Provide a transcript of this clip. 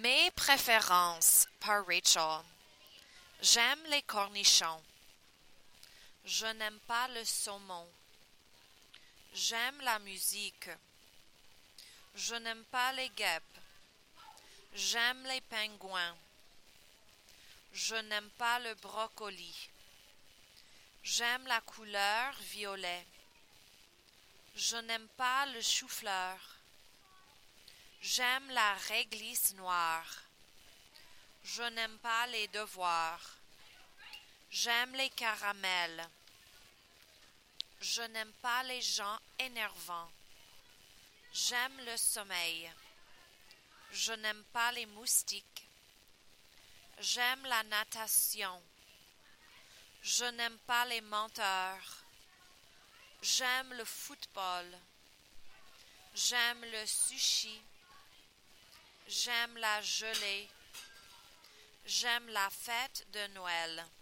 Mes préférences par Rachel. J'aime les cornichons. Je n'aime pas le saumon. J'aime la musique. Je n'aime pas les guêpes. J'aime les pingouins. Je n'aime pas le brocoli. J'aime la couleur violet. Je n'aime pas le chou-fleur. J'aime la réglisse noire. Je n'aime pas les devoirs. J'aime les caramels. Je n'aime pas les gens énervants. J'aime le sommeil. Je n'aime pas les moustiques. J'aime la natation. Je n'aime pas les menteurs. J'aime le football. J'aime le sushi. J'aime la gelée. J'aime la fête de Noël.